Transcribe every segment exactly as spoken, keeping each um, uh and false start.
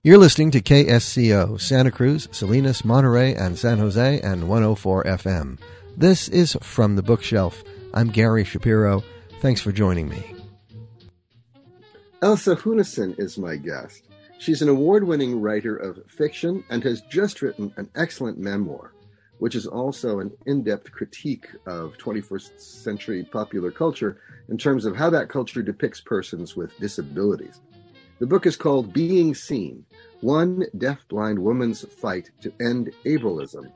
You're listening to K S C O, Santa Cruz, Salinas, Monterey, and San Jose, and one oh four F M. This is From the Bookshelf. I'm Gary Shapiro. Thanks for joining me. Elsa Hunison is my guest. She's an award-winning writer of fiction and has just written an excellent memoir, which is also an in-depth critique of twenty-first century popular culture in terms of how that culture depicts persons with disabilities. The book is called Being Seen, One Deaf-Blind Woman's Fight to End Ableism.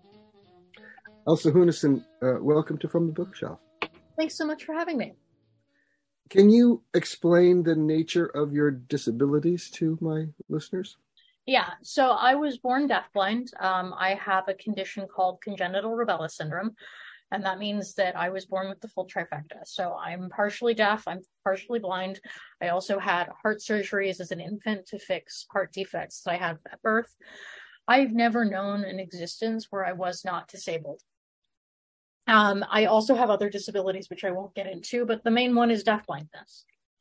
Elsa Hunison, uh, welcome to From the Bookshelf. Thanks so much for having me. Can you explain the nature of your disabilities to my listeners? Yeah, so I was born deafblind. Um, I have a condition called congenital rubella syndrome, and that means that I was born with the full trifecta. So I'm partially deaf, I'm partially blind. I also had heart surgeries as an infant to fix heart defects that I had at birth. I've never known an existence where I was not disabled. Um, I also have other disabilities, which I won't get into, but the main one is deafblindness.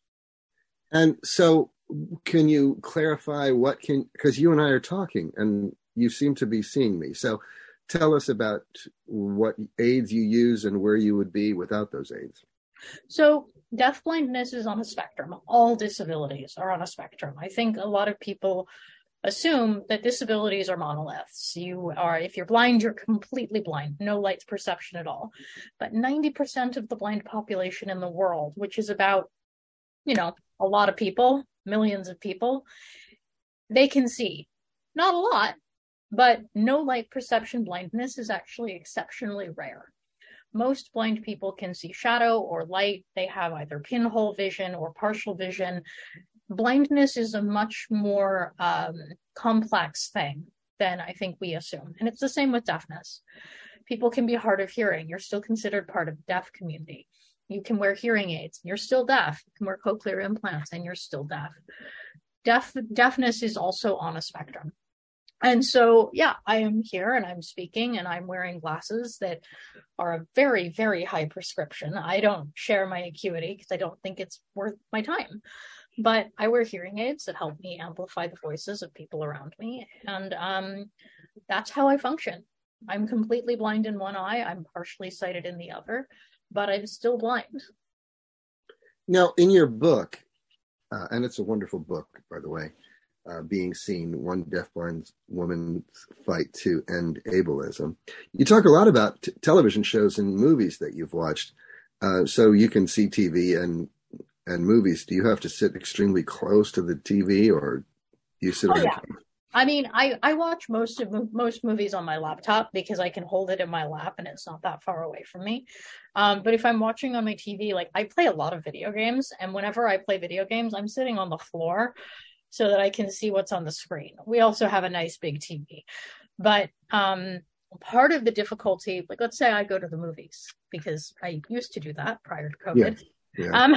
And so can you clarify what can, because you and I are talking and you seem to be seeing me. So tell us about what aids you use and where you would be without those aids. So deafblindness is on a spectrum. All disabilities are on a spectrum. I think a lot of people assume that disabilities are monoliths. You are, if you're blind, you're completely blind, no light perception at all. But ninety percent of the blind population in the world, which is about, you know, a lot of people, millions of people, they can see. Not a lot, but no light perception blindness is actually exceptionally rare. Most blind people can see shadow or light. They have either pinhole vision or partial vision. Blindness is a much more um, complex thing than I think we assume. And it's the same with deafness. People can be hard of hearing. You're still considered part of the deaf community. You can wear hearing aids. You're still deaf. You can wear cochlear implants and you're still deaf. Deaf deafness is also on a spectrum. And so, yeah, I am here and I'm speaking and I'm wearing glasses that are a very, very high prescription. I don't share my acuity because I don't think it's worth my time. But I wear hearing aids that help me amplify the voices of people around me. And um, that's how I function. I'm completely blind in one eye. I'm partially sighted in the other, but I'm still blind. Now, in your book, uh, and it's a wonderful book, by the way, uh, Being Seen, One Deafblind Woman's Fight to End Ableism, you talk a lot about t- television shows and movies that you've watched. Uh, so you can see T V and and movies. Do you have to sit extremely close to the T V or you sit oh, on yeah. the I mean, I, I watch most of most movies on my laptop because I can hold it in my lap and it's not that far away from me. Um, but if I'm watching on my T V, like I play a lot of video games, and whenever I play video games, I'm sitting on the floor so that I can see what's on the screen. We also have a nice big T V. But um, part of the difficulty, like let's say I go to the movies, because I used to do that prior to COVID. Yeah. Yeah. Um,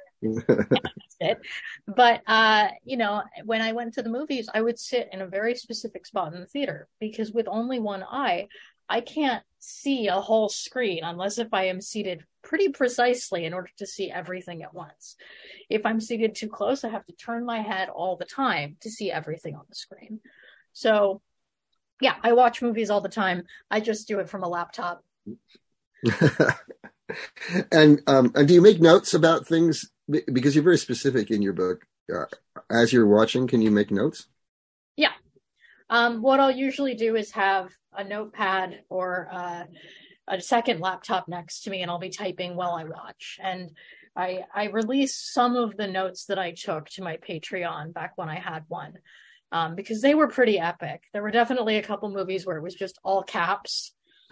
it. But, uh, you know, when I went to the movies, I would sit in a very specific spot in the theater because with only one eye, I can't see a whole screen unless if I am seated pretty precisely in order to see everything at once. If I'm seated too close, I have to turn my head all the time to see everything on the screen. So, yeah, I watch movies all the time. I just do it from a laptop. and, um, and do you make notes about things? Because you're very specific in your book. Uh, as you're watching, can you make notes? Yeah. Um, what I'll usually do is have a notepad or uh, a second laptop next to me, and I'll be typing while I watch. And I, I release some of the notes that I took to my Patreon back when I had one, um, because they were pretty epic. There were definitely a couple movies where it was just all caps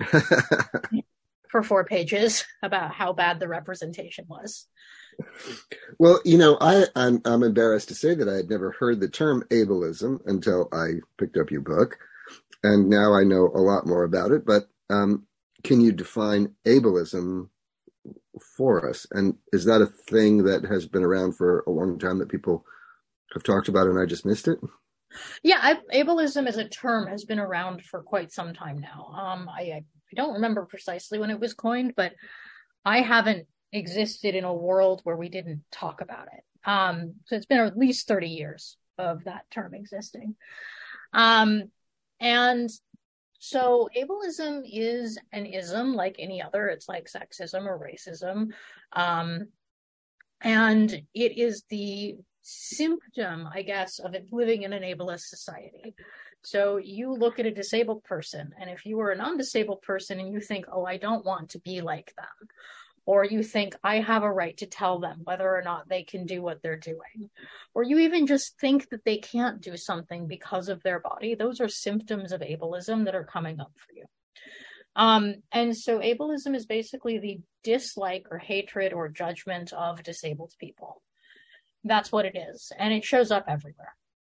for four pages about how bad the representation was. Well, you know, I, I'm, I'm embarrassed to say that I had never heard the term ableism until I picked up your book, and now I know a lot more about it. But um, can you define ableism for us? And is that a thing that has been around for a long time that people have talked about and I just missed it? Yeah, I, ableism as a term has been around for quite some time now. Um, I, I don't remember precisely when it was coined, but I haven't existed in a world where we didn't talk about it. Um, so it's been at least thirty years of that term existing. Um, and so ableism is an ism like any other. It's like sexism or racism. Um, and it is the symptom, I guess, of it living in an ableist society. So you look at a disabled person, and if you are a non-disabled person and you think, oh, I don't want to be like them, or you think I have a right to tell them whether or not they can do what they're doing, or you even just think that they can't do something because of their body, those are symptoms of ableism that are coming up for you. Um, and so ableism is basically the dislike or hatred or judgment of disabled people. That's what it is, and it shows up everywhere.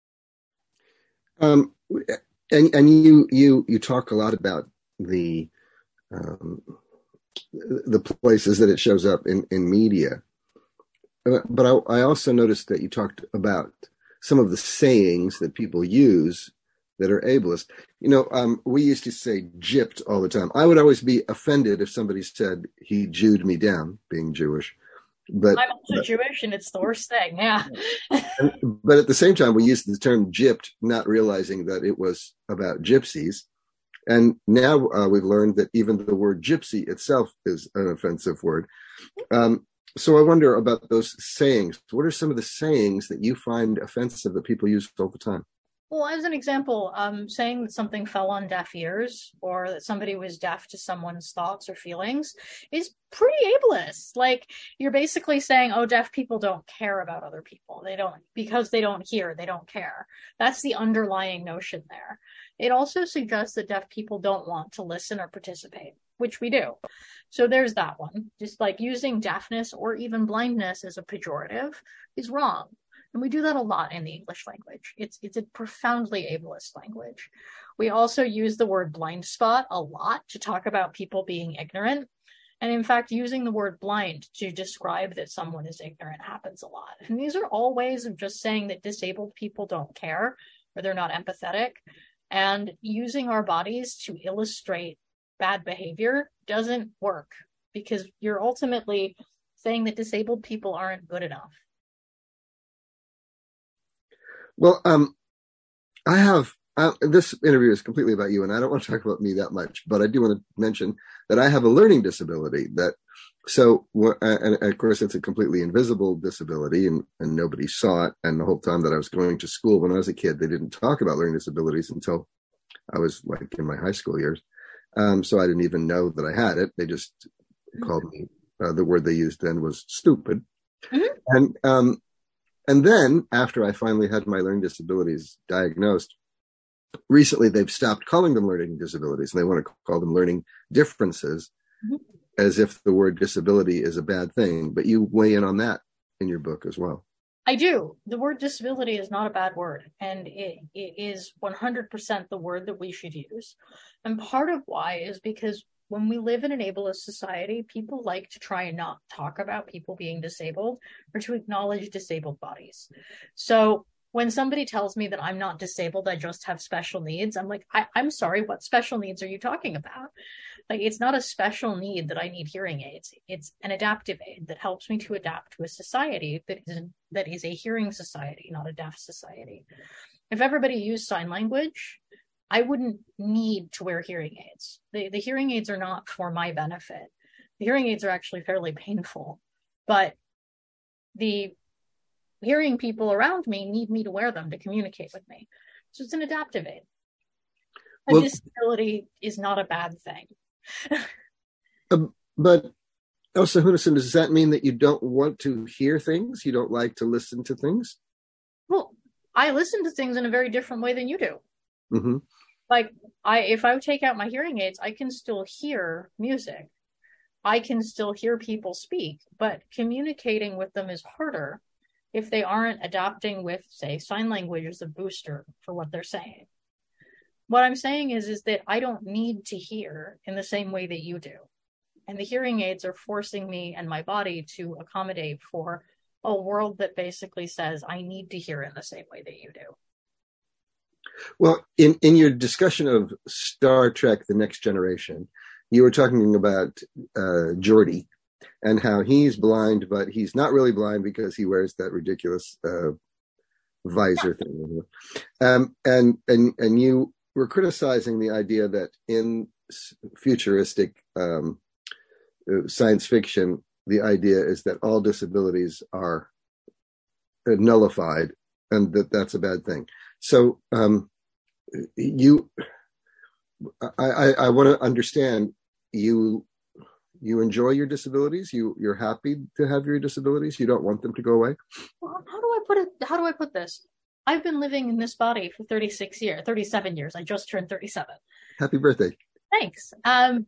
Um, and and you you you talk a lot about the um, the places that it shows up in in media, but I, I also noticed that you talked about some of the sayings that people use that are ableist. You know, um, we used to say gypped all the time. I would always be offended if somebody said he Jewed me down, being Jewish. But I'm also but, Jewish, and it's the worst thing, yeah. But at the same time, we used the term gypped, not realizing that it was about gypsies. And now uh, we've learned that even the word gypsy itself is an offensive word. Um, so I wonder about those sayings. What are some of the sayings that you find offensive that people use all the time? Well, as an example, um, saying that something fell on deaf ears or that somebody was deaf to someone's thoughts or feelings is pretty ableist. Like, you're basically saying, oh, deaf people don't care about other people. They don't, because they don't hear, they don't care. That's the underlying notion there. It also suggests that deaf people don't want to listen or participate, which we do. So there's that one. Just like using deafness or even blindness as a pejorative is wrong. And we do that a lot in the English language. It's it's a profoundly ableist language. We also use the word blind spot a lot to talk about people being ignorant. And in fact, using the word blind to describe that someone is ignorant happens a lot. And these are all ways of just saying that disabled people don't care or they're not empathetic. And using our bodies to illustrate bad behavior doesn't work because you're ultimately saying that disabled people aren't good enough. Well, um, I have, uh, this interview is completely about you, and I don't want to talk about me that much, but I do want to mention that I have a learning disability that, so, and of course it's a completely invisible disability and, and nobody saw it. And the whole time that I was going to school when I was a kid, they didn't talk about learning disabilities until I was like in my high school years. Um, so I didn't even know that I had it. They just called me, uh, the word they used then was stupid. Mm-hmm. And, um, And then, after I finally had my learning disabilities diagnosed, recently they've stopped calling them learning disabilities, and they want to call them learning differences, mm-hmm. as if the word disability is a bad thing. But you weigh in on that in your book as well. I do. The word disability is not a bad word, and it, it is one hundred percent the word that we should use. And part of why is because when we live in an ableist society, people like to try and not talk about people being disabled or to acknowledge disabled bodies. So when somebody tells me that I'm not disabled, I just have special needs, I'm like, I, I'm sorry, what special needs are you talking about? Like, it's not a special need that I need hearing aids. It's an adaptive aid that helps me to adapt to a society that is, that is a hearing society, not a deaf society. If everybody used sign language, I wouldn't need to wear hearing aids. The, the hearing aids are not for my benefit. The hearing aids are actually fairly painful, but the hearing people around me need me to wear them to communicate with me. So it's an adaptive aid. A well, disability is not a bad thing. um, but Elsa Hunison, does that mean that you don't want to hear things? You don't like to listen to things? Well, I listen to things in a very different way than you do. Mm-hmm. Like, I, if I take out my hearing aids, I can still hear music. I can still hear people speak, but communicating with them is harder if they aren't adapting with, say, sign language as a booster for what they're saying. What I'm saying is, is that I don't need to hear in the same way that you do. And the hearing aids are forcing me and my body to accommodate for a world that basically says I need to hear in the same way that you do. Well, in, in your discussion of Star Trek: The Next Generation, you were talking about uh, Geordi and how he's blind, but he's not really blind because he wears that ridiculous uh, visor thing. Um, and and and you were criticizing the idea that in futuristic um, science fiction, the idea is that all disabilities are nullified, and that that's a bad thing. So um, you, I, I, I want to understand you. You enjoy your disabilities. You you're happy to have your disabilities. You don't want them to go away. Well, how do I put it? How do I put this? I've been living in this body for thirty-six years, thirty-seven years. I just turned thirty-seven. Happy birthday. Thanks. Um,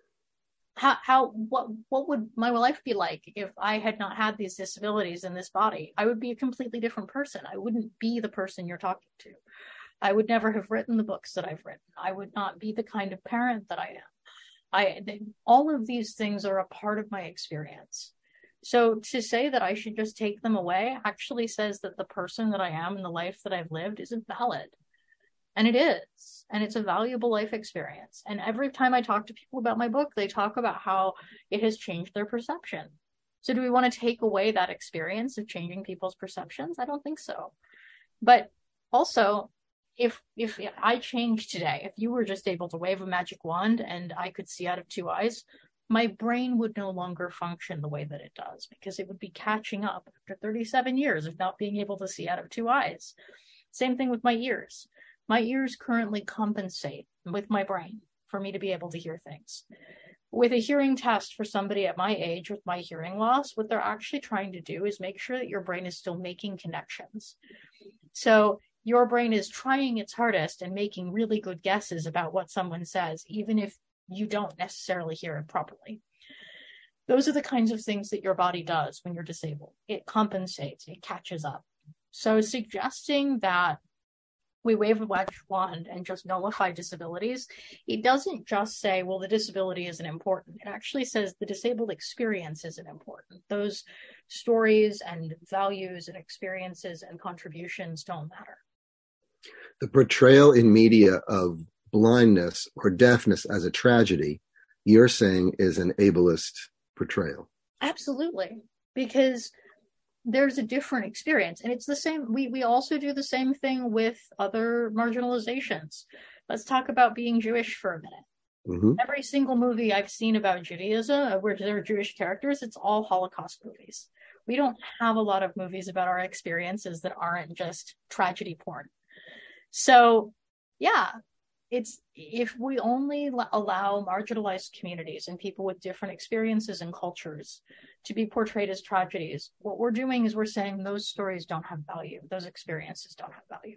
how how what what would my life be like if I had not had these disabilities in this body? I would be a completely different person. I wouldn't be the person you're talking to. I would never have written the books that I've written. I would not be the kind of parent that I am. I they, all of these things are a part of my experience. So to say that I should just take them away actually says that the person that I am and the life that I've lived isn't valid. And it is. And it's a valuable life experience. And every time I talk to people about my book, they talk about how it has changed their perception. So do we want to take away that experience of changing people's perceptions? I don't think so. But also, if if I changed today, if you were just able to wave a magic wand and I could see out of two eyes, my brain would no longer function the way that it does, because it would be catching up after thirty-seven years of not being able to see out of two eyes. Same thing with my ears. My ears currently compensate with my brain for me to be able to hear things. With a hearing test for somebody at my age with my hearing loss, what they're actually trying to do is make sure that your brain is still making connections. So your brain is trying its hardest and making really good guesses about what someone says, even if you don't necessarily hear it properly. Those are the kinds of things that your body does when you're disabled. It compensates, it catches up. So suggesting that we wave a magic wand and just nullify disabilities, it doesn't just say, well, the disability isn't important. It actually says the disabled experience isn't important. Those stories and values and experiences and contributions don't matter. The portrayal in media of blindness or deafness as a tragedy, you're saying, is an ableist portrayal. Absolutely. Because there's a different experience. And it's the same. We, we also do the same thing with other marginalizations. Let's talk about being Jewish for a minute. Mm-hmm. Every single movie I've seen about Judaism, where there are Jewish characters, it's all Holocaust movies. We don't have a lot of movies about our experiences that aren't just tragedy porn. So, yeah, it's if we only allow marginalized communities and people with different experiences and cultures to be portrayed as tragedies, what we're doing is we're saying those stories don't have value. Those experiences don't have value.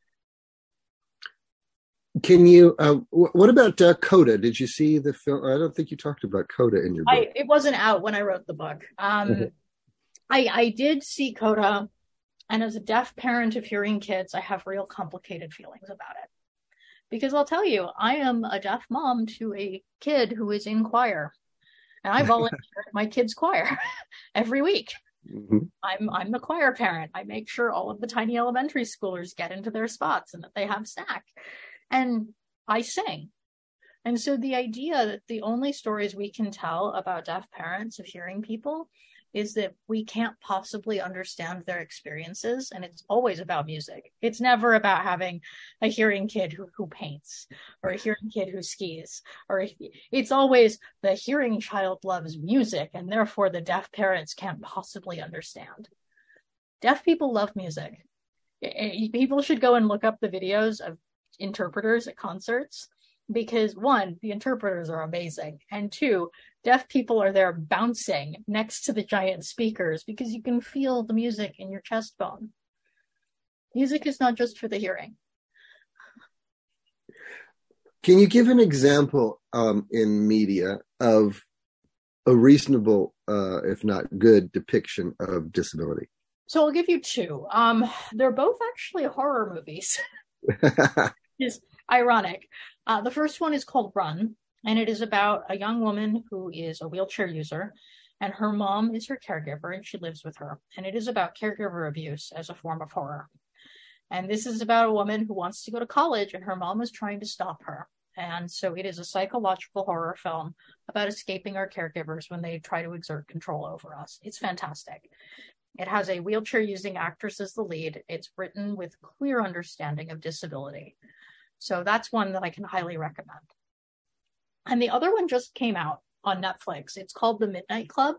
Can you, uh, what about uh, Coda? Did you see the film? I don't think you talked about Coda in your book. I, it wasn't out when I wrote the book. Um, mm-hmm. I, I did see Coda. And as a deaf parent of hearing kids, I have real complicated feelings about it. Because I'll tell you, I am a deaf mom to a kid who is in choir. And I volunteer at my kid's choir every week. Mm-hmm. I'm I'm the choir parent. I make sure all of the tiny elementary schoolers get into their spots and that they have snack. And I sing. And so the idea that the only stories we can tell about deaf parents of hearing people is that we can't possibly understand their experiences. And it's always about music. It's never about having a hearing kid who, who paints or a hearing kid who skis, or it's always the hearing child loves music and therefore the deaf parents can't possibly understand. Deaf people love music. People should go and look up the videos of interpreters at concerts, because one, the interpreters are amazing, and two, deaf people are there bouncing next to the giant speakers because you can feel the music in your chest bone. Music is not just for the hearing. Can you give an example um, in media of a reasonable, uh, if not good, depiction of disability? So I'll give you two. Um, they're both actually horror movies. It's ironic. Uh, the first one is called Run, and it is about a young woman who is a wheelchair user, and her mom is her caregiver, and she lives with her. And it is about caregiver abuse as a form of horror. And this is about a woman who wants to go to college, and her mom is trying to stop her. And so it is a psychological horror film about escaping our caregivers when they try to exert control over us. It's fantastic. It has a wheelchair-using actress as the lead. It's written with clear understanding of disability. So that's one that I can highly recommend. And the other one just came out on Netflix. It's called The Midnight Club.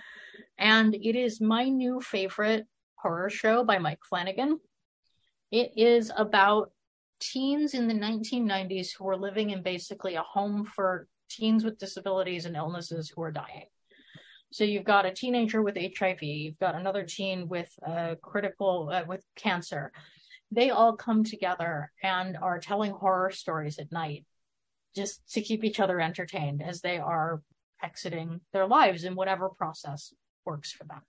And it is my new favorite horror show by Mike Flanagan. It is about teens in the nineteen nineties who were living in basically a home for teens with disabilities and illnesses who are dying. So you've got a teenager with H I V, you've got another teen with uh, critical, uh, with cancer. They all come together and are telling horror stories at night just to keep each other entertained as they are exiting their lives in whatever process works for them.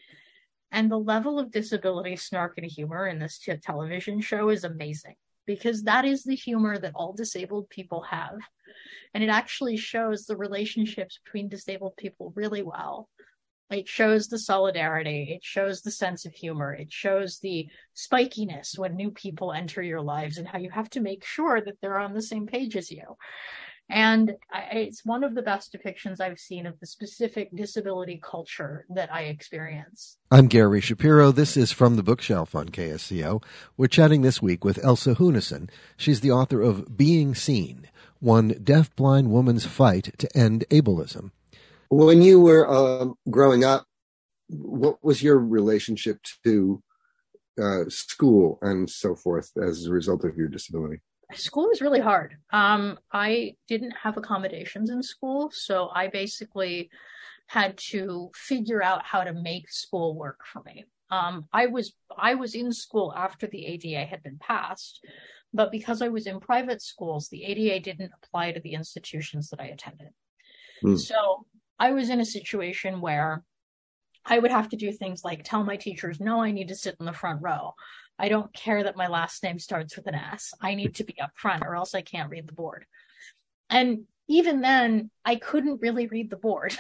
And the level of disability, snark, and humor in this t- television show is amazing, because that is the humor that all disabled people have. And it actually shows the relationships between disabled people really well. It shows the solidarity. It shows the sense of humor. It shows the spikiness when new people enter your lives and how you have to make sure that they're on the same page as you. And I, it's one of the best depictions I've seen of the specific disability culture that I experience. I'm Gary Shapiro. This is From the Bookshelf on K S C O. We're chatting this week with Elsa Hunison. She's the author of Being Seen, One Deaf-Blind Woman's Fight to End Ableism. When you were um, growing up, what was your relationship to uh, school and so forth as a result of your disability? School was really hard. Um, I didn't have accommodations in school, so I basically had to figure out how to make school work for me. Um, I was I was in school after the A D A had been passed, but because I was in private schools, the A D A didn't apply to the institutions that I attended. Mm. So I was in a situation where I would have to do things like tell my teachers, no, I need to sit in the front row. I don't care that my last name starts with an S. I need to be up front or else I can't read the board. And even then, I couldn't really read the board.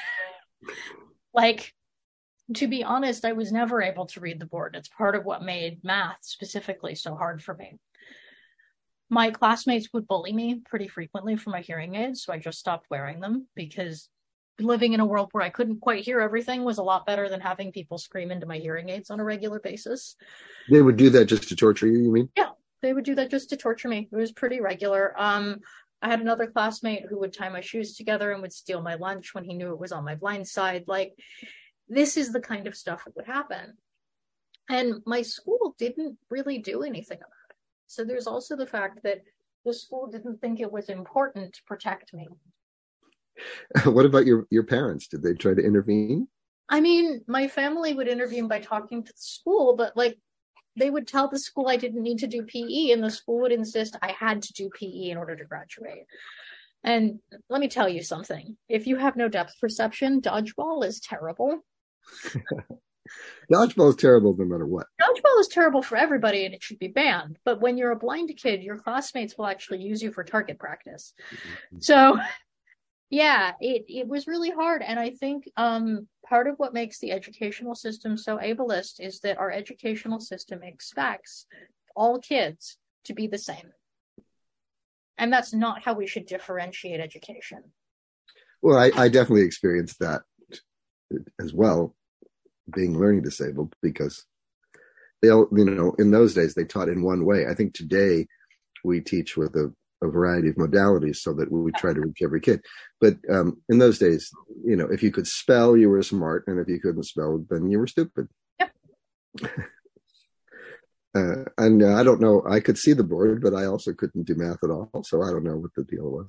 Like, to be honest, I was never able to read the board. It's part of what made math specifically so hard for me. My classmates would bully me pretty frequently for my hearing aids, so I just stopped wearing them, because living in a world where I couldn't quite hear everything was a lot better than having people scream into my hearing aids on a regular basis. They would do that just to torture you, you mean? Yeah, they would do that just to torture me. It was pretty regular. Um, I had another classmate who would tie my shoes together and would steal my lunch when he knew it was on my blind side. Like, this is the kind of stuff that would happen. And my school didn't really do anything about it. So there's also the fact that the school didn't think it was important to protect me. What about your, your parents? Did they try to intervene? I mean, my family would intervene by talking to the school, but like they would tell the school I didn't need to do P E, and the school would insist I had to do P E in order to graduate. And let me tell you something. If you have no depth perception, dodgeball is terrible. Dodgeball is terrible no matter what. Dodgeball is terrible for everybody and it should be banned. But when you're a blind kid, your classmates will actually use you for target practice. So yeah, it, it was really hard. And I think um, part of what makes the educational system so ableist is that our educational system expects all kids to be the same. And that's not how we should differentiate education. Well, I, I definitely experienced that as well, being learning disabled, because they all, you know, in those days they taught in one way. I think today we teach with a a variety of modalities so that we try to reach every kid. But um, in those days, you know, if you could spell, you were smart. And if you couldn't spell, then you were stupid. Yep. uh, and uh, I don't know, I could see the board, but I also couldn't do math at all. So I don't know what the deal was.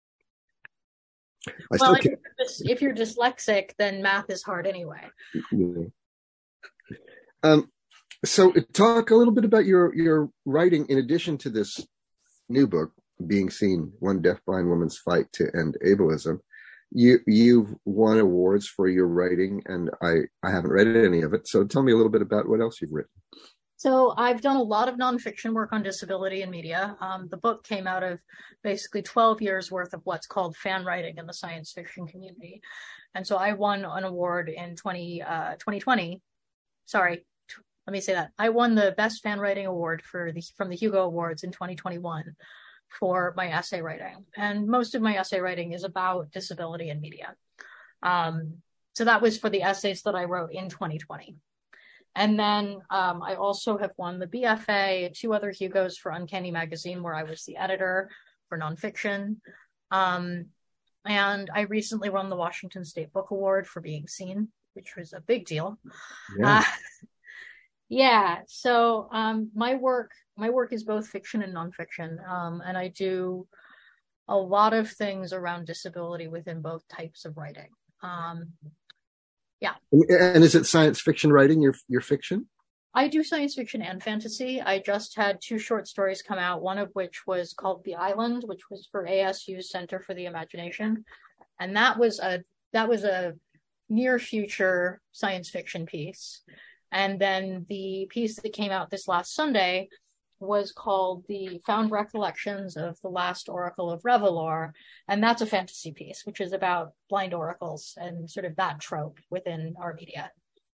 I well, still if, can't. You're, if you're dyslexic, then math is hard anyway. Yeah. Um, so talk a little bit about your, your writing in addition to this new book, Being Seen, One Deaf-Blind Woman's Fight to End Ableism. You, you've won awards for your writing, and I, I haven't read any of it. So tell me a little bit about what else you've written. So I've done a lot of nonfiction work on disability and media. Um, the book came out of basically twelve years worth of what's called fan writing in the science fiction community. And so I won an award in twenty, uh, twenty twenty. Sorry, let me say that. I won the Best Fan Writing Award for the, from the Hugo Awards in twenty twenty-one. For my essay writing. And most of my essay writing is about disability and media. Um, so that was for the essays that I wrote in twenty twenty. And then um, I also have won the B F A, two other Hugos for Uncanny Magazine, where I was the editor for nonfiction. Um, and I recently won the Washington State Book Award for Being Seen, which was a big deal. Yeah. Uh, yeah. So um, my work, my work is both fiction and nonfiction, um, and I do a lot of things around disability within both types of writing. Um, yeah. And is it science fiction writing, your your fiction? I do science fiction and fantasy. I just had two short stories come out, one of which was called The Island, which was for A S U's Center for the Imagination. And that was a that was a near future science fiction piece. And then the piece that came out this last Sunday was called The Found Recollections of the Last Oracle of Revelor. And that's a fantasy piece, which is about blind oracles and sort of that trope within our media.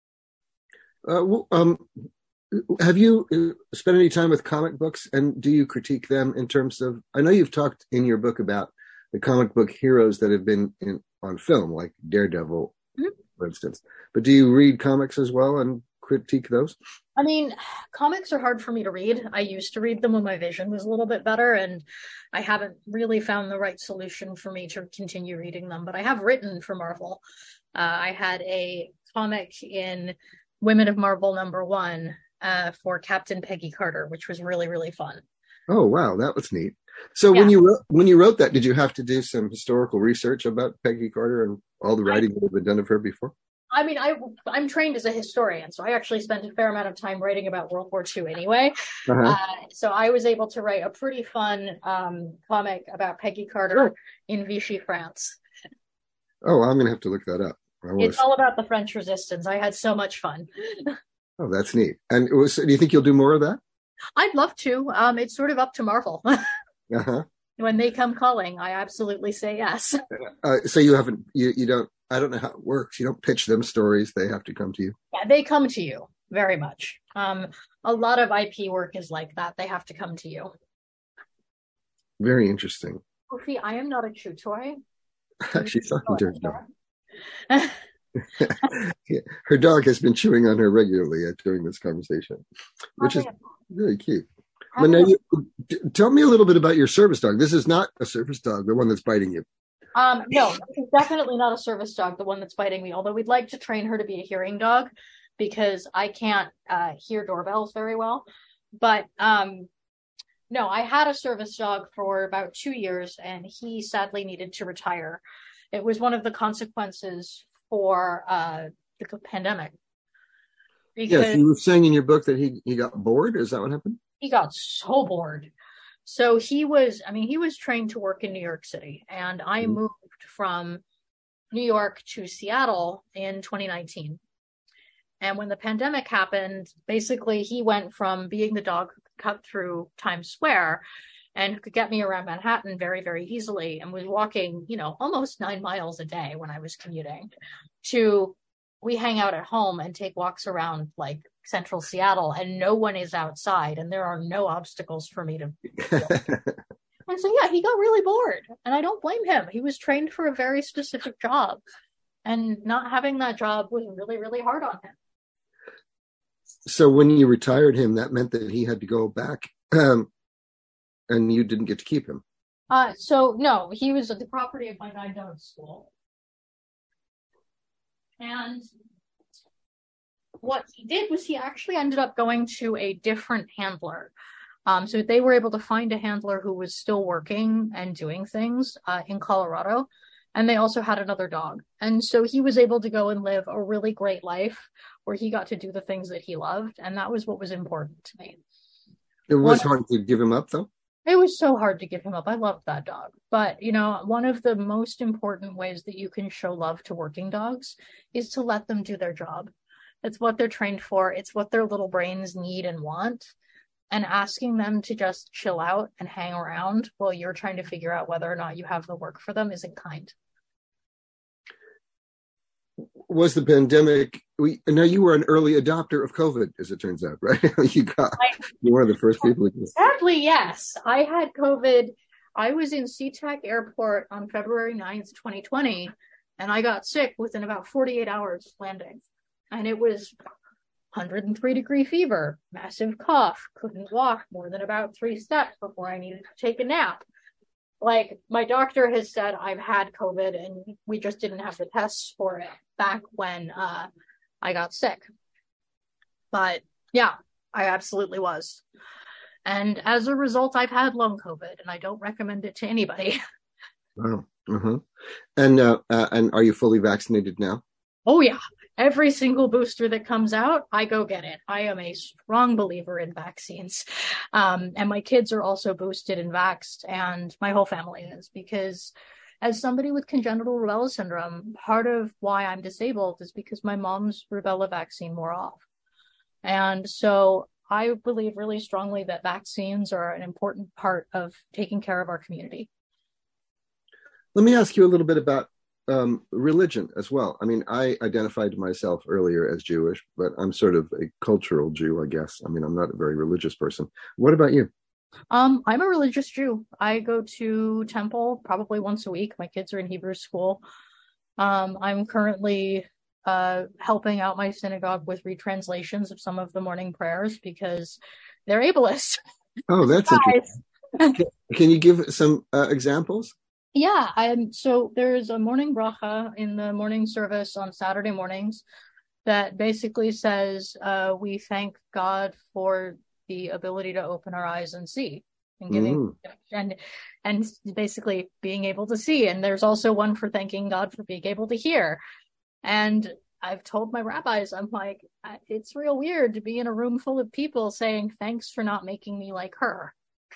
Uh, well, um, have you spent any time with comic books, and do you critique them in terms of, I know you've talked in your book about the comic book heroes that have been in, on film, like Daredevil, mm-hmm. for instance, but do you read comics as well and critique those? I mean, comics are hard for me to read. I used to read them when my vision was a little bit better, and I haven't really found the right solution for me to continue reading them, but I have written for Marvel. Uh, I had a comic in Women of Marvel number one uh, for Captain Peggy Carter, which was really, really fun. Oh, wow. That was neat. So yeah. when you wrote, when you wrote that, did you have to do some historical research about Peggy Carter and all the writing I, that had been done of her before? I mean, I, I'm trained as a historian, so I actually spent a fair amount of time writing about World War Two anyway. Uh-huh. Uh, so I was able to write a pretty fun um, comic about Peggy Carter in Vichy, France. Oh, I'm going to have to look that up. It's all about the French resistance. I had so much fun. Oh, that's neat. And it was, do you think you'll do more of that? I'd love to. Um, it's sort of up to Marvel. uh-huh. When they come calling, I absolutely say yes. Uh, so you haven't, you, you don't, I don't know how it works. You don't pitch them stories. They have to come to you. Yeah, they come to you very much. Um, a lot of I P work is like that. They have to come to you. Very interesting. Sophie, I am not a chew toy. She's talking to her dog. Yeah, her dog has been chewing on her regularly uh, during this conversation, which is really cute. But now, you, tell me a little bit about your service dog. This is not a service dog, the one that's biting you. Um, no, it's definitely not a service dog, the one that's biting me, although we'd like to train her to be a hearing dog because I can't uh, hear doorbells very well. But um, no, I had a service dog for about two years, and he sadly needed to retire. It was one of the consequences for uh, the pandemic. Because yes, you were saying in your book that he, he got bored. Is that what happened? He got so bored. So he was, I mean, he was trained to work in New York City, and I mm-hmm. moved from New York to Seattle in twenty nineteen. And when the pandemic happened, basically he went from being the dog who could cut through Times Square and who could get me around Manhattan very, very easily, and was walking, you know, almost nine miles a day when I was commuting, to we hang out at home and take walks around like central Seattle, and no one is outside, and there are no obstacles for me to. And so, yeah, he got really bored, and I don't blame him. He was trained for a very specific job, and not having that job was really, really hard on him. So when you retired him, that meant that he had to go back. Um, And you didn't get to keep him? Uh, so, no, he was at the property of my Nine Dogs school. And what he did was he actually ended up going to a different handler. Um, so they were able to find a handler who was still working and doing things uh, in Colorado. And they also had another dog. And so he was able to go and live a really great life where he got to do the things that he loved. And that was what was important to me. It was One, hard to give him up, though? It was so hard to give him up. I loved that dog. But, you know, one of the most important ways that you can show love to working dogs is to let them do their job. It's what they're trained for. It's what their little brains need and want. And asking them to just chill out and hang around while you're trying to figure out whether or not you have the work for them isn't kind. Was the pandemic, we, now you were an early adopter of COVID, as it turns out, right? you got, I, you were one of the first people. Who sadly, yes. I had COVID. I was in SeaTac Airport on February ninth, twenty twenty, and I got sick within about forty-eight hours landing. And it was one hundred three degree fever, massive cough, couldn't walk more than about three steps before I needed to take a nap. Like, my doctor has said I've had COVID and we just didn't have the tests for it back when uh, I got sick. But yeah, I absolutely was. And as a result, I've had long COVID and I don't recommend it to anybody. Wow. Uh-huh. And, uh, uh, and are you fully vaccinated now? Oh, yeah. Every single booster that comes out, I go get it. I am a strong believer in vaccines. Um, and my kids are also boosted and vaxxed, and my whole family is, because as somebody with congenital rubella syndrome, part of why I'm disabled is because my mom's rubella vaccine wore off. And so I believe really strongly that vaccines are an important part of taking care of our community. Let me ask you a little bit about Um, religion as well. I mean, I identified myself earlier as Jewish, but I'm sort of a cultural Jew, I guess. I mean, I'm not a very religious person. What about you? Um, I'm a religious Jew. I go to temple probably once a week. My kids are in Hebrew school. Um, I'm currently uh, helping out my synagogue with retranslations of some of the morning prayers because they're ableist. Oh, that's interesting. Can, can you give some uh, examples? Yeah, I'm so there's a morning bracha in the morning service on Saturday mornings that basically says uh, we thank God for the ability to open our eyes and see, and giving mm. and and basically being able to see. And there's also one for thanking God for being able to hear. And I've told my rabbis, I'm like, it's real weird to be in a room full of people saying thanks for not making me like her.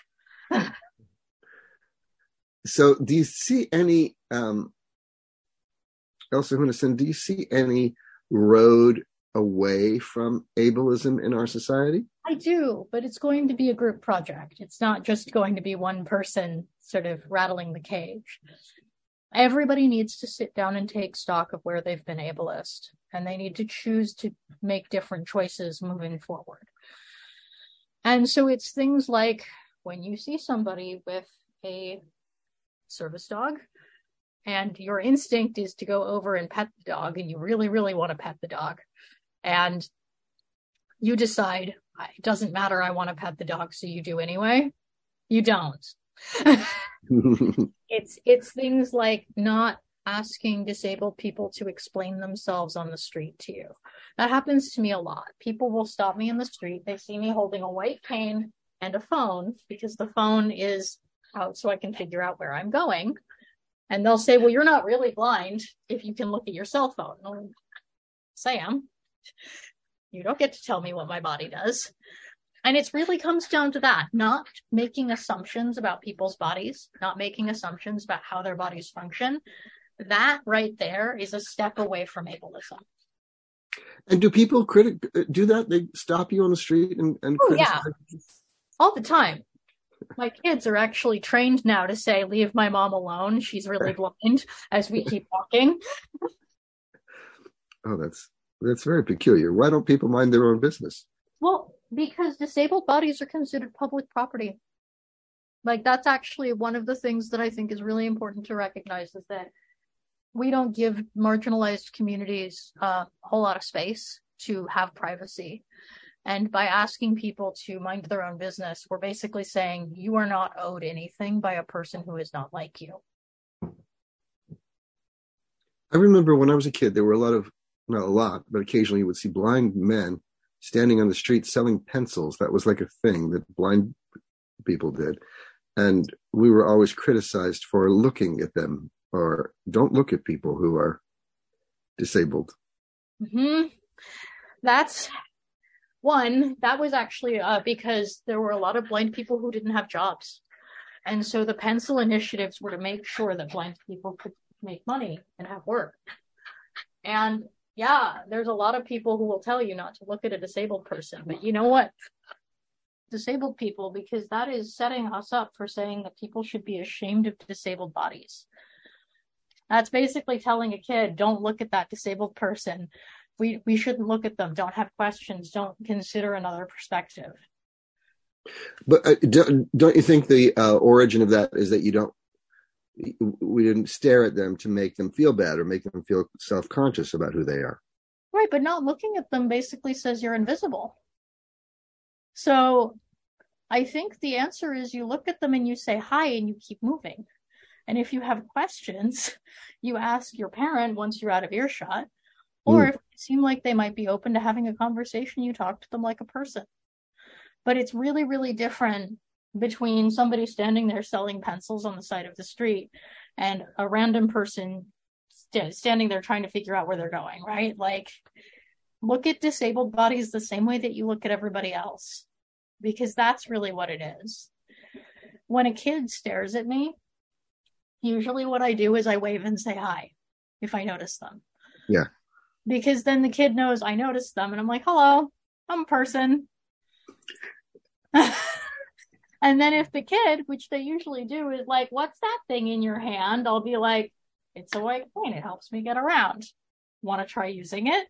So do you see any, um, Elsa Hunisson, do you see any road away from ableism in our society? I do, but it's going to be a group project. It's not just going to be one person sort of rattling the cage. Everybody needs to sit down and take stock of where they've been ableist, and they need to choose to make different choices moving forward. And so it's things like when you see somebody with a service dog and your instinct is to go over and pet the dog, and you really, really want to pet the dog, and you decide it doesn't matter, I want to pet the dog, so you do anyway. You don't. it's it's things like not asking disabled people to explain themselves on the street to you. That happens to me a lot. People will stop me in the street, they see me holding a white cane and a phone, because the phone is out so I can figure out where I'm going. And they'll say, well, you're not really blind if you can look at your cell phone. I'll say, Sam, you don't get to tell me what my body does. And it really comes down to that, not making assumptions about people's bodies, not making assumptions about how their bodies function. That right there is a step away from ableism. And do people critic do that? They stop you on the street and, and oh, criticize? Yeah, all the time. My kids are actually trained now to say, leave my mom alone. She's really blind, as we keep walking. Oh, that's that's very peculiar. Why don't people mind their own business? Well, because disabled bodies are considered public property. Like, that's actually one of the things that I think is really important to recognize, is that we don't give marginalized communities uh, a whole lot of space to have privacy. And by asking people to mind their own business, we're basically saying you are not owed anything by a person who is not like you. I remember when I was a kid, there were a lot of, not a lot, but occasionally you would see blind men standing on the street selling pencils. That was like a thing that blind people did. And we were always criticized for looking at them, or don't look at people who are disabled. Mm-hmm. That's... One, that was actually uh, because there were a lot of blind people who didn't have jobs. And so the pencil initiatives were to make sure that blind people could make money and have work. And yeah, there's a lot of people who will tell you not to look at a disabled person. But you know what? Disabled people, because that is setting us up for saying that people should be ashamed of disabled bodies. That's basically telling a kid, don't look at that disabled person. We we shouldn't look at them. Don't have questions. Don't consider another perspective. But uh, don't, don't you think the uh, origin of that is that you don't, we didn't stare at them to make them feel bad or make them feel self-conscious about who they are? Right, but not looking at them basically says you're invisible. So I think the answer is you look at them and you say hi and you keep moving. And if you have questions, you ask your parent once you're out of earshot. Or mm. if they seem like they might be open to having a conversation, you talk to them like a person. But it's really, really different between somebody standing there selling pencils on the side of the street and a random person st- standing there trying to figure out where they're going, right? Like, look at disabled bodies the same way that you look at everybody else, because that's really what it is. When a kid stares at me, usually what I do is I wave and say hi if I notice them. Yeah. Because then the kid knows I noticed them and I'm like, hello, I'm a person. And then if the kid, which they usually do, is like, what's that thing in your hand? I'll be like, it's a white coin. It helps me get around. Want to try using it?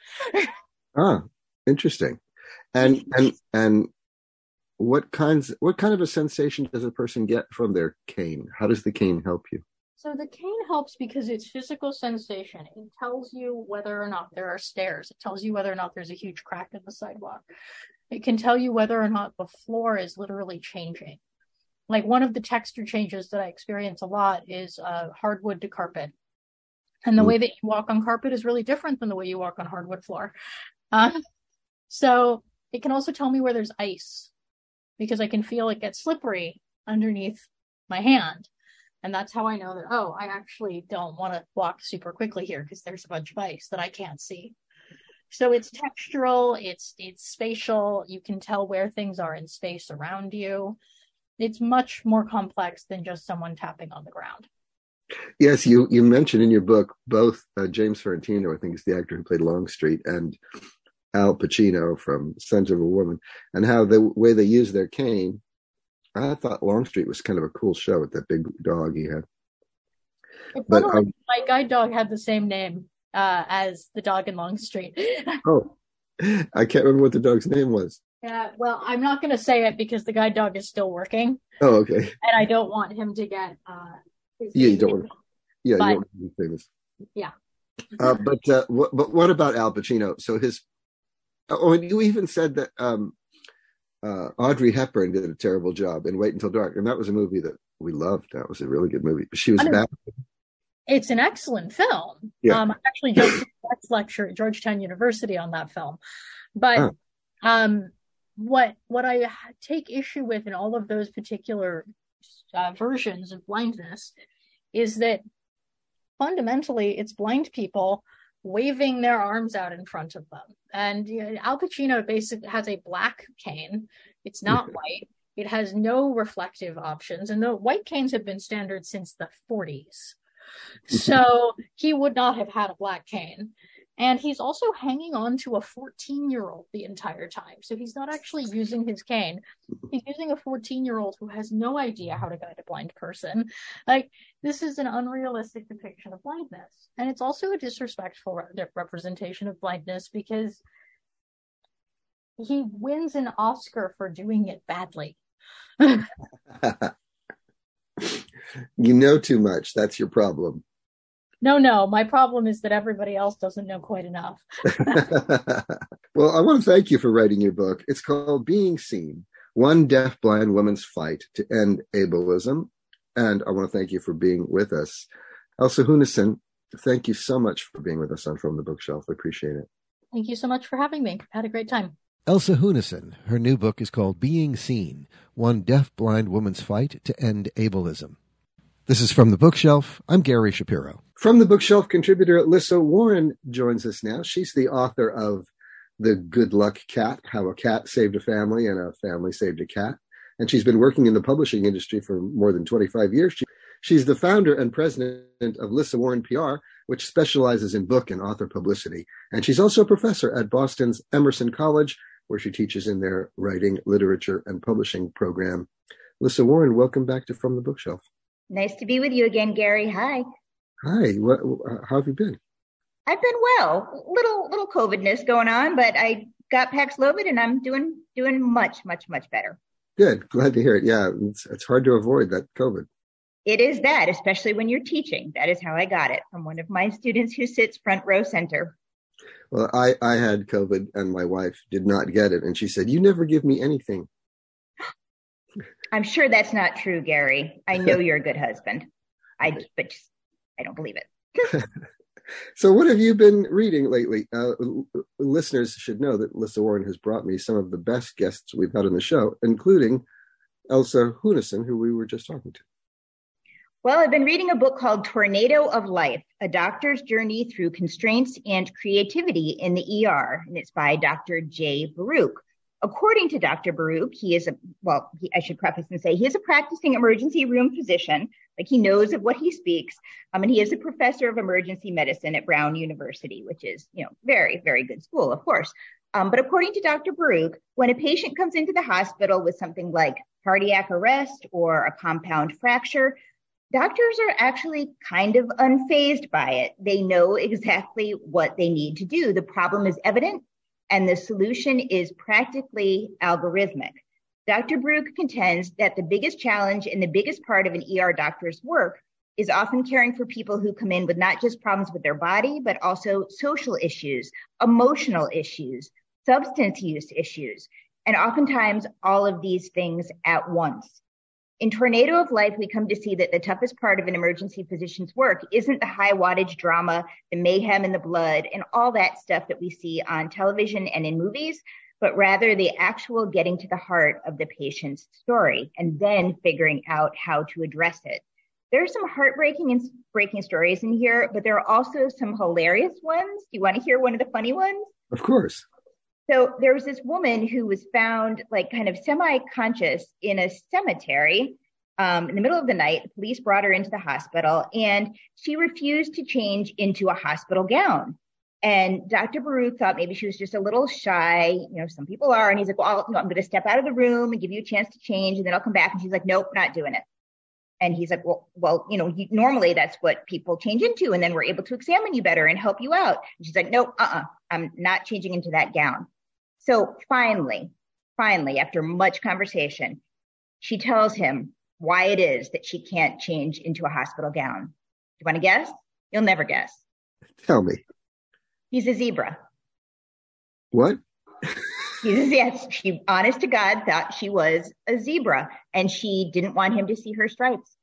Ah, interesting. And and and what kinds what kind of a sensation does a person get from their cane? How does the cane help you? So the cane helps because it's physical sensation. It tells you whether or not there are stairs. It tells you whether or not there's a huge crack in the sidewalk. It can tell you whether or not the floor is literally changing. Like, one of the texture changes that I experience a lot is uh, hardwood to carpet. And the mm. way that you walk on carpet is really different than the way you walk on hardwood floor. Uh, so it can also tell me where there's ice, because I can feel it get slippery underneath my hand. And that's how I know that, oh, I actually don't want to walk super quickly here because there's a bunch of ice that I can't see. So it's textural, it's it's spatial. You can tell where things are in space around you. It's much more complex than just someone tapping on the ground. Yes, you, you mentioned in your book both uh, James Ferrantino, I think is the actor who played Longstreet, and Al Pacino from Sons of a Woman, and how the way they use their cane. I thought Longstreet was kind of a cool show with that big dog he had. It's but um, my guide dog had the same name uh, as the dog in Longstreet. Oh, I can't remember what the dog's name was. Yeah, well, I'm not going to say it because the guide dog is still working. Oh, okay. And I don't want him to get. Uh, yeah, you don't want. Yeah, but, you don't want to be famous. Yeah. uh, but uh, what, but what about Al Pacino? So his. Oh, and you even said that um, uh, Audrey Hepburn did a terrible job in Wait Until Dark, and that was a movie that we loved. That was a really good movie. She was bad. It's an excellent film. Yeah. Um, I actually just did a lecture at Georgetown University on that film. But huh. um, what what I take issue with in all of those particular uh, versions of blindness is that fundamentally it's blind people waving their arms out in front of them. And you know, Al Pacino basically has a black cane. It's not white. It has no reflective options. And the white canes have been standard since the forties. So he would not have had a black cane. And he's also hanging on to a fourteen-year-old the entire time. So he's not actually using his cane. He's using a fourteen-year-old who has no idea how to guide a blind person. Like, this is an unrealistic depiction of blindness. And it's also a disrespectful re- representation of blindness because he wins an Oscar for doing it badly. You know too much. That's your problem. No, no. My problem is that everybody else doesn't know quite enough. Well, I want to thank you for writing your book. It's called Being Seen, One Deaf-Blind Woman's Fight to End Ableism. And I want to thank you for being with us. Elsa Hunisson, thank you so much for being with us on From the Bookshelf. I appreciate it. Thank you so much for having me. I had a great time. Elsa Hunisson, her new book is called Being Seen, One Deaf-Blind Woman's Fight to End Ableism. This is From the Bookshelf. I'm Gary Shapiro. From the Bookshelf contributor Lissa Warren joins us now. She's the author of The Good Luck Cat, How a Cat Saved a Family and a Family Saved a Cat. And she's been working in the publishing industry for more than twenty-five years. She, she's the founder and president of Lissa Warren P R, which specializes in book and author publicity. And she's also a professor at Boston's Emerson College, where she teaches in their writing, literature, and publishing program. Lissa Warren, welcome back to From the Bookshelf. Nice to be with you again, Gary. Hi. Hi. What, how have you been? I've been well. Little little COVIDness going on, but I got Paxlovid and I'm doing doing much, much, much better. Good. Glad to hear it. Yeah, it's, it's hard to avoid that COVID. It is that, especially when you're teaching. That is how I got it, from one of my students who sits front row center. Well, I, I had COVID and my wife did not get it. And she said, you never give me anything. I'm sure that's not true, Gary. I know you're a good husband. I, but just, I don't believe it. So what have you been reading lately? Uh, listeners should know that Lissa Warren has brought me some of the best guests we've had on the show, including Elsa Hunison, who we were just talking to. Well, I've been reading a book called Tornado of Life, A Doctor's Journey Through Constraints and Creativity in the E R, and it's by Doctor Jay Baruch. According to Doctor Baruch, he is a, well, he, I should preface and say he is a practicing emergency room physician, like he knows of what he speaks, um, and he is a professor of emergency medicine at Brown University, which is, you know, very, very good school, of course. Um, but according to Doctor Baruch, when a patient comes into the hospital with something like cardiac arrest or a compound fracture, doctors are actually kind of unfazed by it. They know exactly what they need to do. The problem is evident, and the solution is practically algorithmic. Doctor Baruch contends that the biggest challenge and the biggest part of an E R doctor's work is often caring for people who come in with not just problems with their body, but also social issues, emotional issues, substance use issues, and oftentimes all of these things at once. In Tornado of Life, we come to see that the toughest part of an emergency physician's work isn't the high wattage drama, the mayhem in the blood, and all that stuff that we see on television and in movies, but rather the actual getting to the heart of the patient's story and then figuring out how to address it. There are some heartbreaking and breaking stories in here, but there are also some hilarious ones. Do you want to hear one of the funny ones? Of course. So there was this woman who was found like kind of semi-conscious in a cemetery um, in the middle of the night. The police brought her into the hospital and she refused to change into a hospital gown. And Doctor Baruch thought maybe she was just a little shy. You know, some people are. And he's like, well, no, I'm going to step out of the room and give you a chance to change. And then I'll come back. And she's like, nope, not doing it. And he's like, well, well, you know, you, normally that's what people change into. And then we're able to examine you better and help you out. And she's like, nope, uh-uh, I'm not changing into that gown. So finally, finally, after much conversation, she tells him why it is that she can't change into a hospital gown. Do you want to guess? You'll never guess. Tell me. He's a zebra. What? He's a, yes, she, honest to God, thought she was a zebra, and she didn't want him to see her stripes.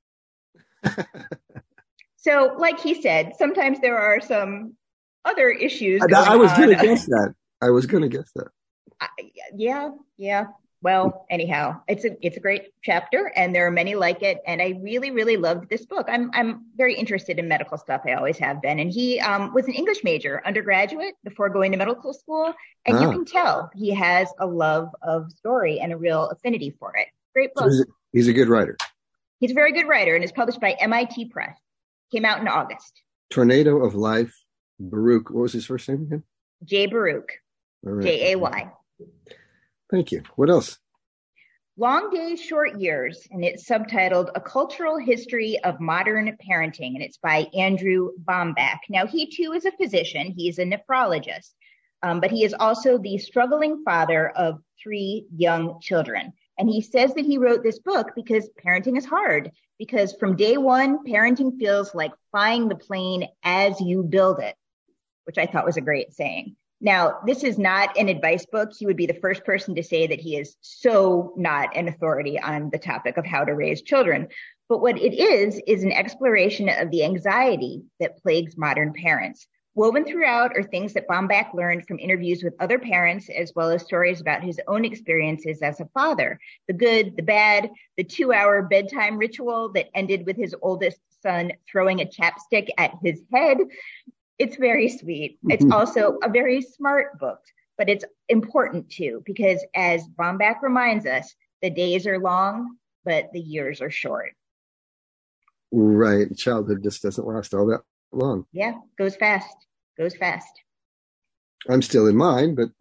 So, like he said, sometimes there are some other issues. I, I was going to guess that. I was going to guess that. I, yeah, yeah. Well, anyhow, it's a it's a great chapter, and there are many like it. And I really, really loved this book. I'm I'm very interested in medical stuff. I always have been. And he um, was an English major, undergraduate, before going to medical school. And ah. you can tell he has a love of story and a real affinity for it. Great book. So he's, a, he's a good writer. He's a very good writer, and is published by M I T Press. Came out in August. Tornado of Life, Baruch. What was his first name again? Jay Baruch. Right. J A Y. Thank you. What else? Long Days, Short Years, and it's subtitled A Cultural History of Modern Parenting, and it's by Andrew Bomback. Now, he too is a physician. He's a nephrologist, um, but he is also the struggling father of three young children. And he says that he wrote this book because parenting is hard, because from day one, parenting feels like flying the plane as you build it, which I thought was a great saying. Now, this is not an advice book. He would be the first person to say that he is so not an authority on the topic of how to raise children. But what it is, is an exploration of the anxiety that plagues modern parents. Woven throughout are things that Bomback learned from interviews with other parents, as well as stories about his own experiences as a father. The good, the bad, the two-hour bedtime ritual that ended with his oldest son throwing a chapstick at his head. It's very sweet. It's also a very smart book, but it's important too, because as Bomback reminds us, the days are long, but the years are short. Right. Childhood just doesn't last all that long. Yeah. Goes fast. Goes fast. I'm still in mine, but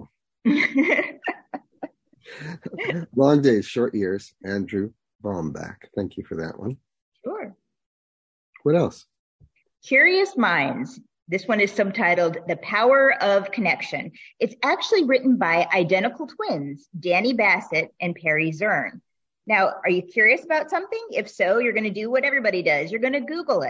Long Days, Short Years, Andrew Bomback. Thank you for that one. Sure. What else? Curious Minds. This one is subtitled The Power of Connection. It's actually written by identical twins, Danny Bassett and Perry Zern. Now, are you curious about something? If so, you're going to do what everybody does. You're going to Google it.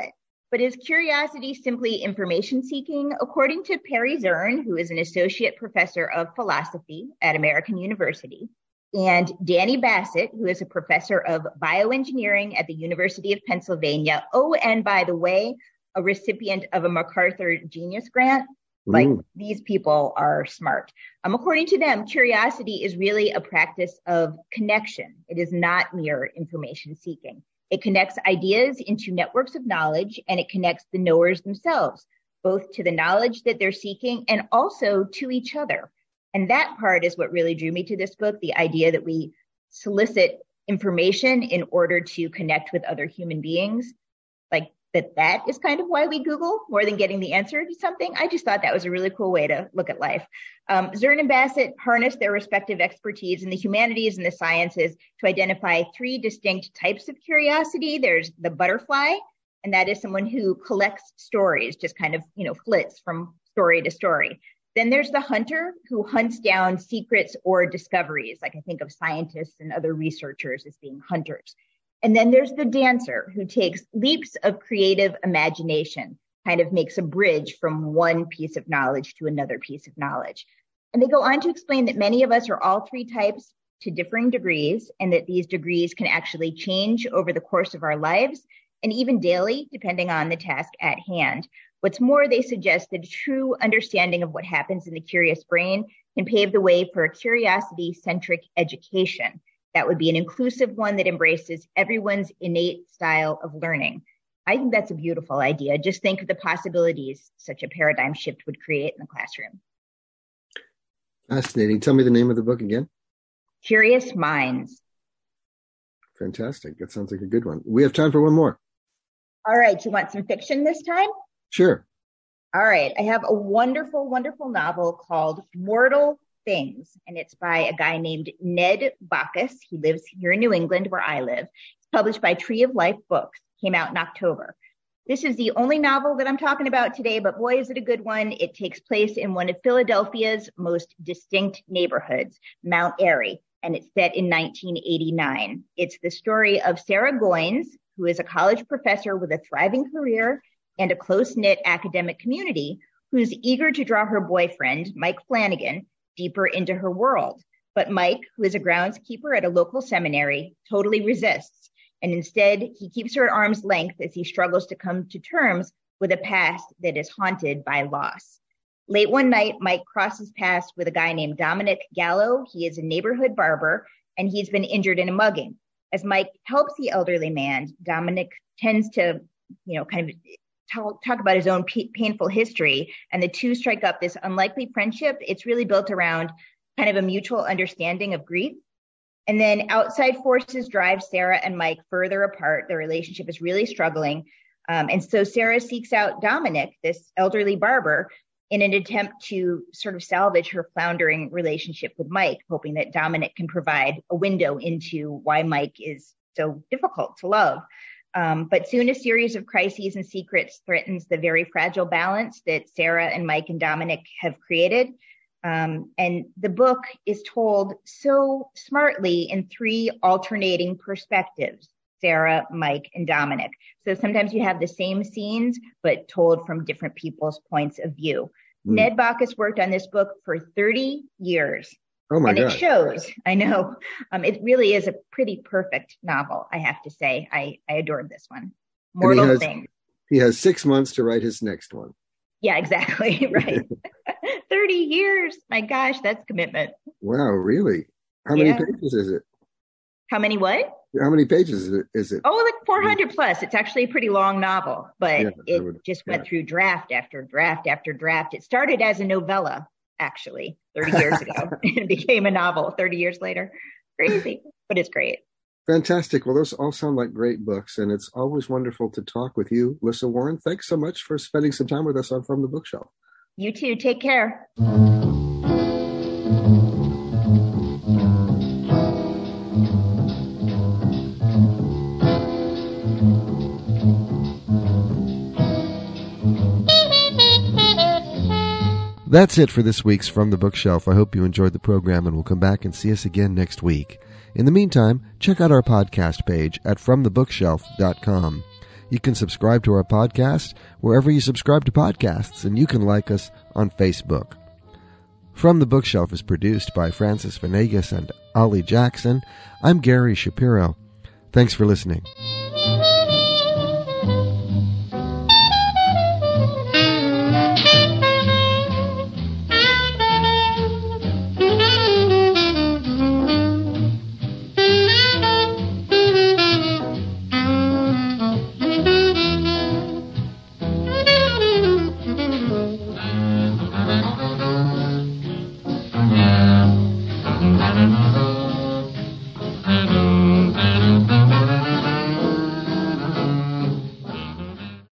But is curiosity simply information seeking? According to Perry Zurn, who is an associate professor of philosophy at American University, and Danny Bassett, who is a professor of bioengineering at the University of Pennsylvania. Oh, and by the way, a recipient of a MacArthur Genius Grant. Like, Ooh. These people are smart. Um, according to them, curiosity is really a practice of connection. It is not mere information seeking. It connects ideas into networks of knowledge, and it connects the knowers themselves, both to the knowledge that they're seeking and also to each other. And that part is what really drew me to this book, the idea that we solicit information in order to connect with other human beings. Like that that is kind of why we Google more than getting the answer to something. I just thought that was a really cool way to look at life. Um, Zurn and Bassett harness their respective expertise in the humanities and the sciences to identify three distinct types of curiosity. There's the butterfly, and that is someone who collects stories, just kind of, you know, flits from story to story. Then there's the hunter, who hunts down secrets or discoveries. Like I think of scientists and other researchers as being hunters. And then there's the dancer, who takes leaps of creative imagination, kind of makes a bridge from one piece of knowledge to another piece of knowledge. And they go on to explain that many of us are all three types to differing degrees, and that these degrees can actually change over the course of our lives and even daily, depending on the task at hand. What's more, they suggest that a true understanding of what happens in the curious brain can pave the way for a curiosity-centric education. That would be an inclusive one that embraces everyone's innate style of learning. I think that's a beautiful idea. Just think of the possibilities such a paradigm shift would create in the classroom. Fascinating. Tell me the name of the book again. Curious Minds. Fantastic. That sounds like a good one. We have time for one more. All right. You want some fiction this time? Sure. All right. I have a wonderful, wonderful novel called Mortal Things, and it's by a guy named Ned Bacchus. He lives here in New England, where I live. It's published by Tree of Life Books. Came out in October. This is the only novel that I'm talking about today, but boy, is it a good one. It takes place in one of Philadelphia's most distinct neighborhoods, Mount Airy, and it's set in nineteen eighty-nine. It's the story of Sarah Goins, who is a college professor with a thriving career and a close-knit academic community, who's eager to draw her boyfriend, Mike Flanagan, deeper into her world. But Mike, who is a groundskeeper at a local seminary, totally resists. And instead, he keeps her at arm's length as he struggles to come to terms with a past that is haunted by loss. Late one night, Mike crosses paths with a guy named Dominic Gallo. He is a neighborhood barber, and he's been injured in a mugging. As Mike helps the elderly man, Dominic tends to, you know, kind of talk, talk about his own p- painful history, and the two strike up this unlikely friendship. It's really built around kind of a mutual understanding of grief. And then outside forces drive Sarah and Mike further apart. Their relationship is really struggling. Um, and so Sarah seeks out Dominic, this elderly barber, in an attempt to sort of salvage her floundering relationship with Mike, hoping that Dominic can provide a window into why Mike is so difficult to love. Um, but soon a series of crises and secrets threatens the very fragile balance that Sarah and Mike and Dominic have created. Um, and the book is told so smartly in three alternating perspectives, Sarah, Mike, and Dominic. So sometimes you have the same scenes, but told from different people's points of view. Mm. Ned Bacchus worked on this book for thirty years. Oh my and God. It shows, I know. Um, it really is a pretty perfect novel, I have to say. I, I adored this one. Mortal he has, Things. He has six months to write his next one. Yeah, exactly. Right. thirty years. My gosh, that's commitment. Wow, really? How many Yeah. pages is it? How many what? How many pages is it? Is it? Oh, like four hundred plus. It's actually a pretty long novel, but Yeah, it would- just went yeah. through draft after draft after draft. It started as a novella, actually, thirty years ago, and became a novel thirty years later. Crazy, but it's great. Fantastic. Well, those all sound like great books, and it's always wonderful to talk with you, Lissa Warren. Thanks so much for spending some time with us on From the Bookshelf. You too. Take care. That's it for this week's From the Bookshelf. I hope you enjoyed the program and will come back and see us again next week. In the meantime, check out our podcast page at from the bookshelf dot com. You can subscribe to our podcast wherever you subscribe to podcasts, and you can like us on Facebook. From the Bookshelf is produced by Francis Venegas and Ollie Jackson. I'm Gary Shapiro. Thanks for listening.